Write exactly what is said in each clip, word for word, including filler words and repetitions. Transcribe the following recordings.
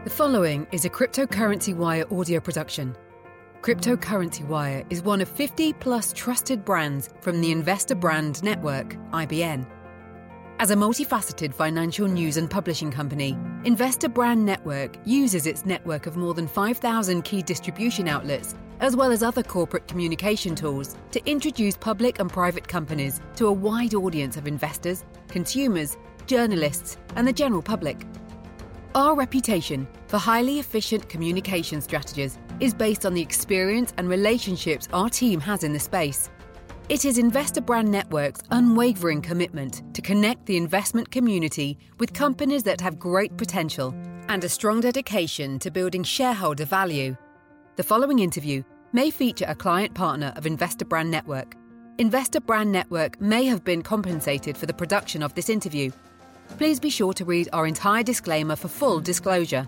The following is a Cryptocurrency Wire audio production. Cryptocurrency Wire is one of fifty plus trusted brands from the Investor Brand Network, I B N. As a multifaceted financial news and publishing company, Investor Brand Network uses its network of more than five thousand key distribution outlets, as well as other corporate communication tools, to introduce public and private companies to a wide audience of investors, consumers, journalists, and the general public. Our reputation for highly efficient communication strategies is based on the experience and relationships our team has in the space. It is Investor Brand Network's unwavering commitment to connect the investment community with companies that have great potential and a strong dedication to building shareholder value. The following interview may feature a client partner of Investor Brand Network. Investor Brand Network may have been compensated for the production of this interview. Please be sure to read our entire disclaimer for full disclosure.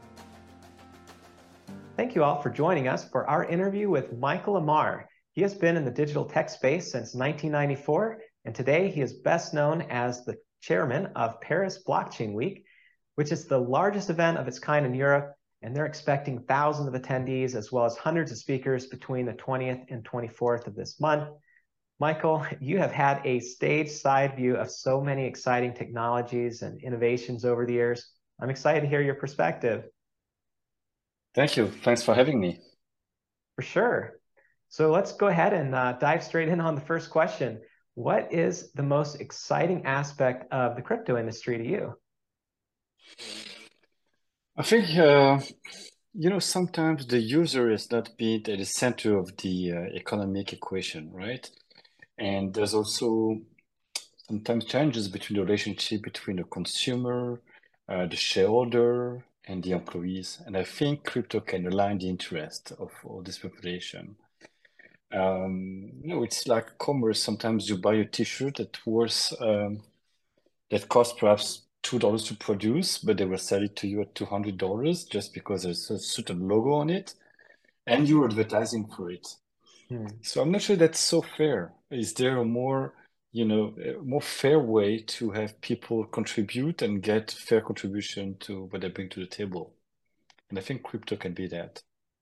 Thank you all for joining us for our interview with Michael Amar. He has been in the digital tech space since nineteen ninety-four, and today he is best known as the chairman of Paris Blockchain Week, which is the largest event of its kind in Europe, and they're expecting thousands of attendees as well as hundreds of speakers between the twentieth and twenty-fourth of this month. Michael, you have had a stage side view of so many exciting technologies and innovations over the years. I'm excited to hear your perspective. Thank you. Thanks for having me. For sure. So let's go ahead and uh, dive straight in on the first question. What is the most exciting aspect of the crypto industry to you? I think, uh, you know, sometimes the user is not being at the center of the uh, economic equation, right? And there's also sometimes challenges between the relationship between the consumer, uh, the shareholder, and the employees. And I think crypto can align the interest of all this population. Um, you know, it's like commerce. Sometimes you buy a T-shirt that worth um, that costs perhaps two dollars to produce, but they will sell it to you at two hundred dollars just because there's a certain logo on it, and you're advertising for it. Hmm. So I'm not sure that's so fair. Is there a more, you know, a more fair way to have people contribute and get fair contribution to what they bring to the table? And I think crypto can be that.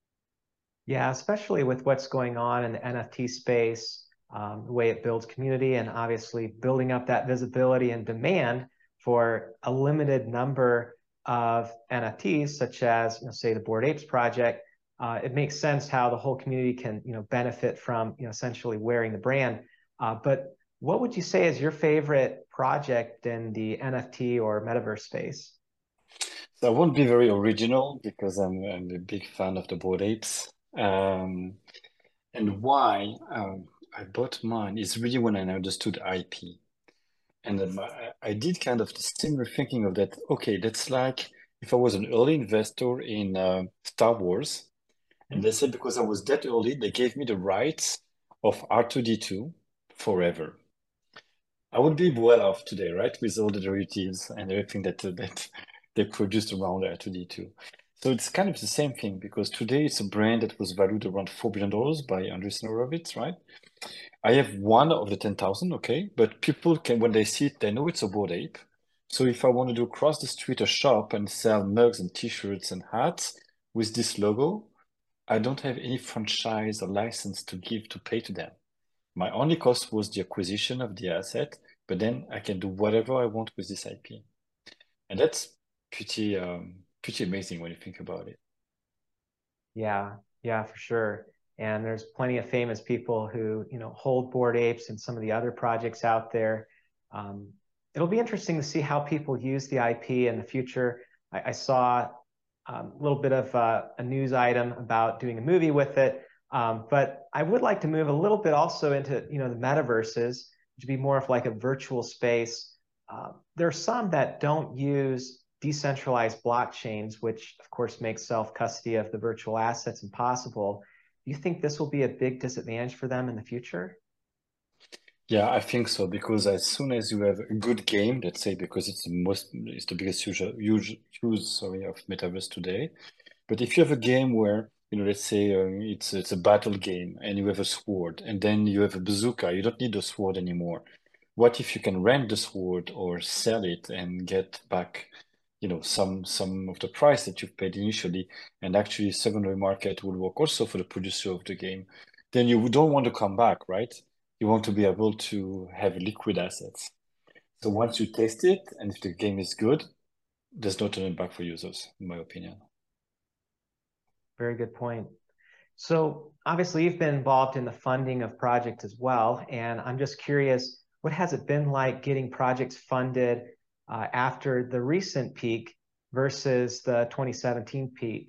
Yeah, especially with what's going on in the N F T space, um, the way it builds community and obviously building up that visibility and demand for a limited number of N F Ts, such as, you know, say the Bored Apes project. Uh, it makes sense how the whole community can, you know, benefit from, you know, essentially wearing the brand. Uh, but what would you say is your favorite project in the N F T or metaverse space? So I won't be very original because I'm, I'm a big fan of the Bored Apes. Um, and why um, I bought mine is really when I understood I P. And then I, I did kind of the similar thinking of that. Okay, that's like if I was an early investor in uh, Star Wars, and they said because I was that early, they gave me the rights of R two D two forever. I would be well off today, right? With all the derivatives and everything that, uh, that they produced around R two D two. So it's kind of the same thing because today it's a brand that was valued around four billion dollars by Andreessen Horowitz, right? I have one of the ten thousand, okay? But people can, when they see it, they know it's a Bored Ape. So if I want to do across the street a shop and sell mugs and t-shirts and hats with this logo, I don't have any franchise or license to give to pay to them. My only cost was the acquisition of the asset, but then I can do whatever I want with this I P. And that's pretty, um, pretty amazing when you think about it. Yeah, yeah, for sure. And there's plenty of famous people who, you know, hold Bored Apes and some of the other projects out there. Um, it'll be interesting to see how people use the I P in the future. I, I saw Um, a little bit of uh, a news item about doing a movie with it. Um, but I would like to move a little bit also into, you know, the metaverses, which would be more of like a virtual space. Uh, there are some that don't use decentralized blockchains, which of course makes self-custody of the virtual assets impossible. Do you think this will be a big disadvantage for them in the future? Yeah, I think so, because as soon as you have a good game, let's say, because it's the most, it's the biggest use, use, use sorry, of metaverse today. But if you have a game where, you know, let's say uh, it's it's a battle game and you have a sword and then you have a bazooka, you don't need the sword anymore. What if you can rent the sword or sell it and get back you know, some some of the price that you've paid initially, and actually secondary market will work also for the producer of the game, then you don't want to come back, right? You want to be able to have liquid assets. So once you test it, and if the game is good, there's no turning back for users, in my opinion. Very good point. So obviously you've been involved in the funding of projects as well, and I'm just curious, what has it been like getting projects funded uh, after the recent peak versus the twenty seventeen peak?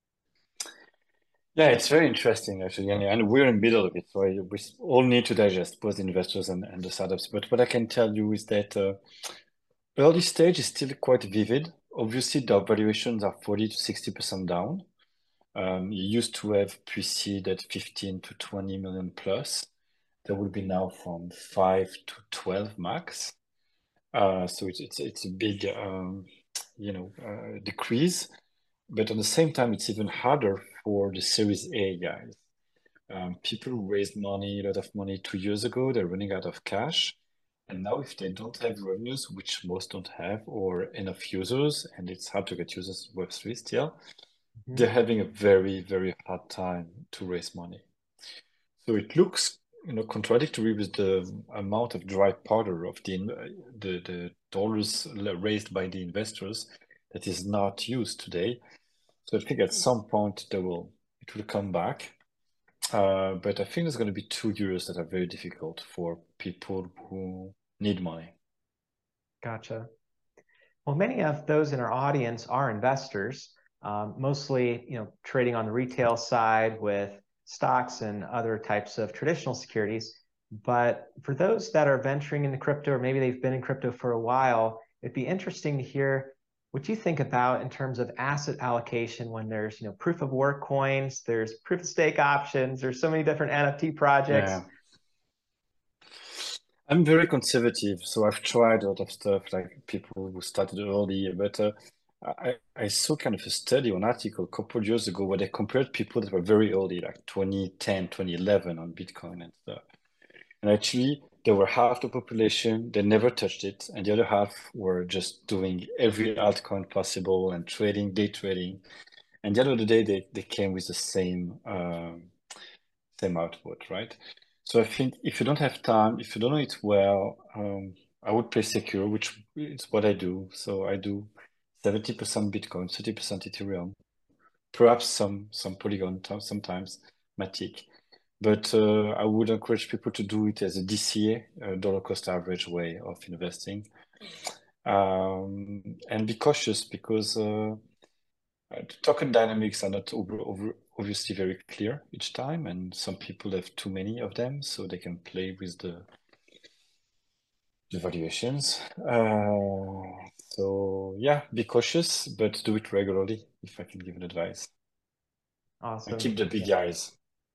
Yeah, it's very interesting actually, and, and we're in the middle of it, so I, we all need to digest, both the investors and, and the startups. But what I can tell you is that uh, early stage is still quite vivid. Obviously, the valuations are forty to sixty percent down. Um, you used to have pre-seed at fifteen to twenty million plus. That would be now from five to twelve max. Uh, so it's, it's, it's a big, um, you know, uh, decrease. But at the same time, it's even harder for the Series A guys. Um, people who raised money, a lot of money two years ago, they're running out of cash. And now if they don't have revenues, which most don't have, or enough users, and it's hard to get users Web three still, mm-hmm. they're having a very, very hard time to raise money. So it looks, you know, contradictory with the amount of dry powder of the, the, the dollars raised by the investors that is not used today. So I think at some point they will, it will come back. Uh, but I think there's going to be two years that are very difficult for people who need money. Gotcha. Well, many of those in our audience are investors, um, mostly, you know, trading on the retail side with stocks and other types of traditional securities. But for those that are venturing into crypto, or maybe they've been in crypto for a while, it'd be interesting to hear what you think about in terms of asset allocation when there's, you know, proof of work coins, there's proof of stake options, there's so many different N F T projects. Yeah. I'm very conservative, so I've tried a lot of stuff like people who started early, but uh, I, I saw kind of a study or an article a couple of years ago where they compared people that were very early, like twenty ten, twenty eleven on Bitcoin and stuff. And actually, there were half the population, they never touched it, and the other half were just doing every altcoin possible and trading, day trading. And the end of the day, they, they came with the same um, same output, right? So I think if you don't have time, if you don't know it well, um, I would play secure, which is what I do. So I do seventy percent Bitcoin, thirty percent Ethereum, perhaps some some Polygon sometimes, Matic. But uh, I would encourage people to do it as a D C A, a dollar cost average way of investing. Um, and be cautious because uh, the token dynamics are not over, over, obviously very clear each time, and some people have too many of them, so they can play with the, the valuations. Uh, so yeah, be cautious, but do it regularly, if I can give an advice. Awesome. And keep the big eyes.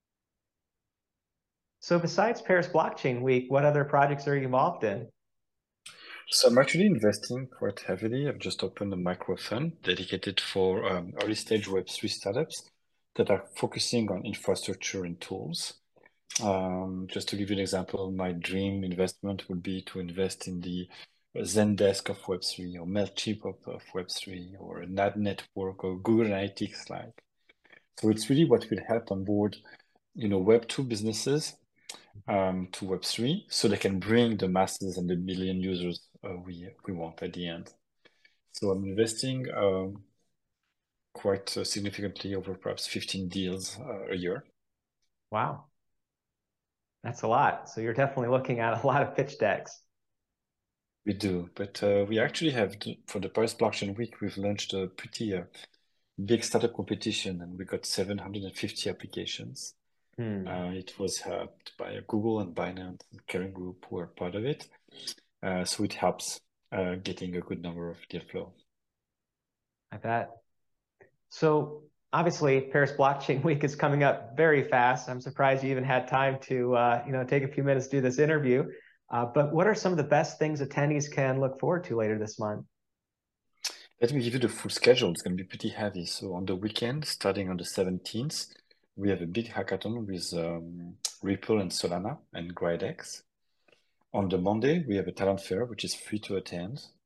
So besides Paris Blockchain Week, what other projects are you involved in? So I'm actually investing quite heavily. I've just opened a micro fund dedicated for um, early stage Web three startups that are focusing on infrastructure and tools. Um, just to give you an example, my dream investment would be to invest in the Zendesk of Web three or Mailchimp of, of Web three or an ad network or Google Analytics like. So it's really what will help onboard, you know, Web two businesses um, to Web three so they can bring the masses and the million users uh, we, we want at the end. So I'm investing um, quite uh, significantly over perhaps fifteen deals uh, a year. Wow. That's a lot. So you're definitely looking at a lot of pitch decks. We do, but uh, we actually have, for the Paris Blockchain Week, we've launched a pretty uh, big startup competition and we got seven hundred fifty applications. Hmm. Uh, it was helped by Google and Binance and Kering Group who are part of it. Uh, so it helps uh, getting a good number of deal flow. I bet. So obviously Paris Blockchain Week is coming up very fast. I'm surprised you even had time to uh, you know, take a few minutes to do this interview. Uh, but what are some of the best things attendees can look forward to later this month? Let me give you the full schedule. It's going to be pretty heavy. So on the weekend, starting on the seventeenth, we have a big hackathon with um, Ripple and Solana and Gridex. On the Monday, we have a talent fair, which is free to attend.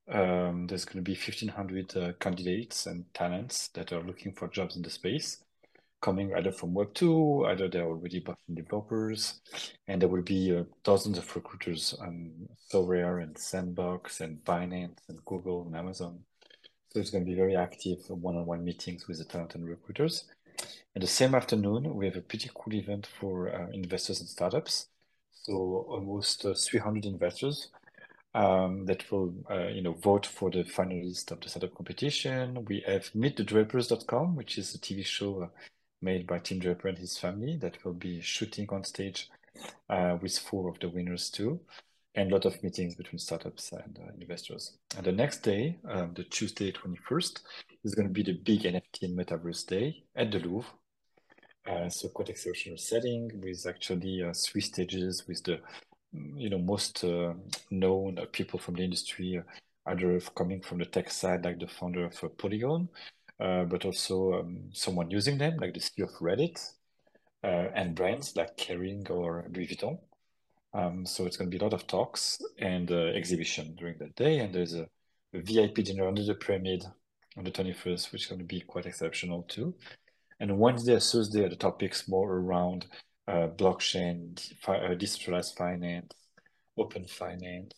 Um, there's going to be fifteen hundred uh, candidates and talents that are looking for jobs in the space, coming either from Web two, either they're already blockchain developers, and there will be uh, dozens of recruiters on Sorare and Sandbox and Binance and Google and Amazon. So it's going to be very active one-on-one meetings with the talent and recruiters. And the same afternoon, we have a pretty cool event for uh, investors and startups. So almost uh, three hundred investors um, that will, uh, you know, vote for the finalists of the startup competition. We have meet the drapers dot com, which is a T V show uh, made by Tim Draper and his family that will be shooting on stage uh, with four of the winners too. And a lot of meetings between startups and uh, investors. And the next day, um, the Tuesday twenty-first, is going to be the big N F T and Metaverse Day at the Louvre. Uh, so quite exceptional setting with actually uh, three stages with the, you know, most uh, known uh, people from the industry, uh, either coming from the tech side, like the founder of uh, Polygon, uh, but also um, someone using them, like the C E O of Reddit, uh, and brands like Kering or Louis Vuitton. Um, so it's going to be a lot of talks and uh, exhibition during that day. And there's a, a V I P dinner under the pyramid on the twenty-first, which is going to be quite exceptional too. And Wednesday and Thursday are the topics more around uh, blockchain, fi uh, decentralized finance, open finance,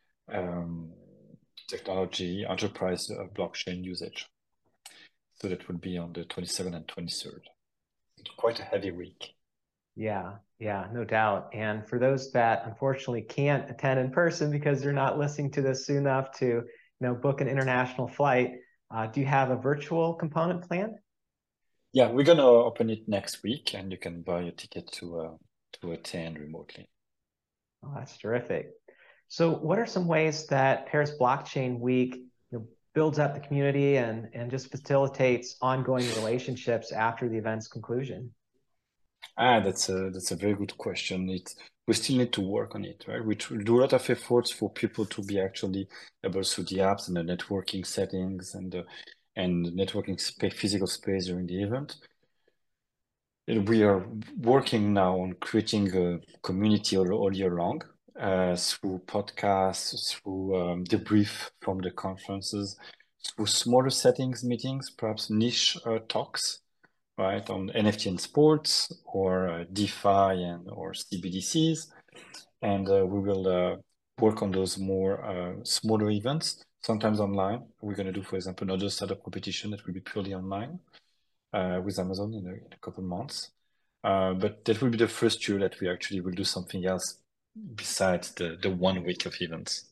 um, technology, enterprise uh, blockchain usage. So that would be on the twenty-second and twenty-third. It's quite a heavy week. Yeah, yeah, no doubt. And for those that unfortunately can't attend in person because they're not listening to this soon enough to, you know, book an international flight, uh, do you have a virtual component planned? Yeah, we're gonna open it next week, and you can buy a ticket to uh, to attend remotely. Oh, that's terrific. So, what are some ways that Paris Blockchain Week, you know, builds up the community and and just facilitates ongoing relationships after the event's conclusion? Ah, that's a that's a very good question. It we still need to work on it, right? We do a lot of efforts for people to be actually able to the apps and the networking settings and the and networking space, physical space during the event. And we are working now on creating a community all, all year long uh, through podcasts, through um, debrief from the conferences, through smaller settings meetings, perhaps niche uh, talks, right, on N F T and sports or uh, DeFi and or C B D Cs. And uh, we will uh, work on those more uh, smaller events, sometimes online. We're going to do, for example, another startup competition that will be purely online uh, with Amazon in a, in a couple of months. Uh, but that will be the first year that we actually will do something else besides the, the one week of events.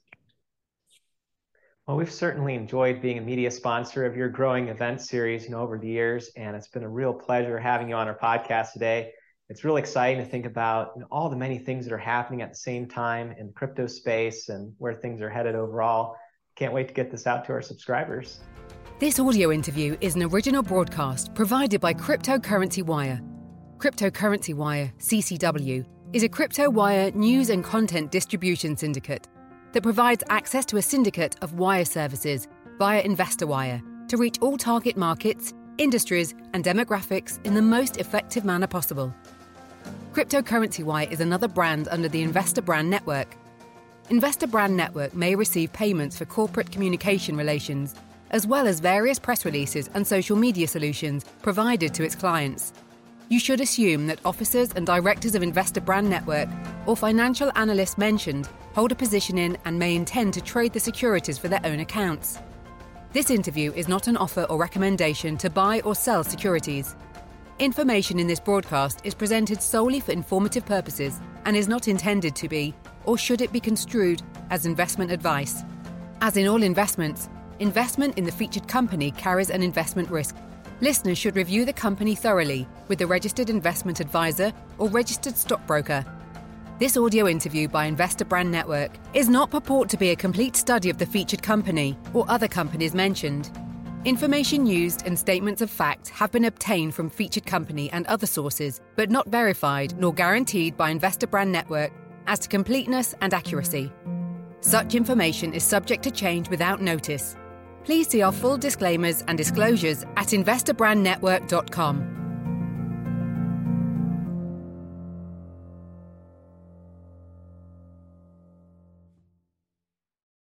Well, we've certainly enjoyed being a media sponsor of your growing event series, you know, over the years, and it's been a real pleasure having you on our podcast today. It's really exciting to think about, you know, all the many things that are happening at the same time in the crypto space and where things are headed overall. Can't wait to get this out to our subscribers. This audio interview is an original broadcast provided by Cryptocurrency Wire. Cryptocurrency Wire, C C W, is a crypto wire news and content distribution syndicate that provides access to a syndicate of wire services via InvestorWire to reach all target markets, industries, and demographics in the most effective manner possible. Cryptocurrency Wire is another brand under the Investor Brand Network. Investor Brand Network may receive payments for corporate communication relations, as well as various press releases and social media solutions provided to its clients. You should assume that officers and directors of Investor Brand Network or financial analysts mentioned hold a position in and may intend to trade the securities for their own accounts. This interview is not an offer or recommendation to buy or sell securities. Information in this broadcast is presented solely for informative purposes and is not intended to be, or should it be construed, as investment advice. As in all investments, investment in the featured company carries an investment risk. Listeners should review the company thoroughly with the registered investment advisor or registered stockbroker. This audio interview by Investor Brand Network is not purport to be a complete study of the featured company or other companies mentioned. Information used and statements of fact have been obtained from featured company and other sources, but not verified nor guaranteed by Investor Brand Network as to completeness and accuracy. Such information is subject to change without notice. Please see our full disclaimers and disclosures at investor brand network dot com.